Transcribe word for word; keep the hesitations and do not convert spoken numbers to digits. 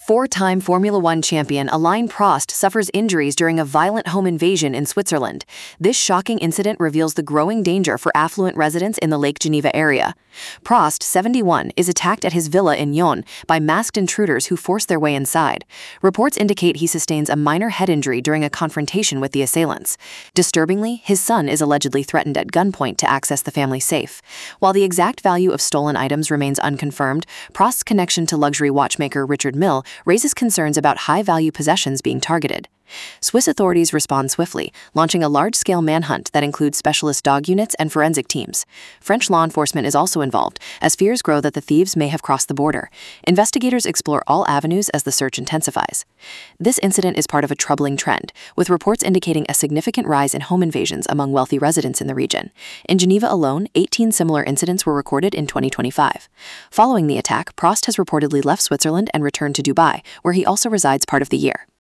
Four-time Formula One champion Alain Prost suffers injuries during a violent home invasion in Switzerland. This shocking incident reveals the growing danger for affluent residents in the Lake Geneva area. Prost, seventy-one, is attacked at his villa in Nyon by masked intruders who force their way inside. Reports indicate he sustains a minor head injury during a confrontation with the assailants. Disturbingly, his son is allegedly threatened at gunpoint to access the family safe. While the exact value of stolen items remains unconfirmed, Prost's connection to luxury watchmaker Richard Mille raises concerns about high-value possessions being targeted. Swiss authorities respond swiftly, launching a large-scale manhunt that includes specialist dog units and forensic teams. French law enforcement is also involved, as fears grow that the thieves may have crossed the border. Investigators explore all avenues as the search intensifies. This incident is part of a troubling trend, with reports indicating a significant rise in home invasions among wealthy residents in the region. In Geneva alone, eighteen similar incidents were recorded in twenty twenty-five. Following the attack, Prost has reportedly left Switzerland and returned to Dubai, where he also resides part of the year.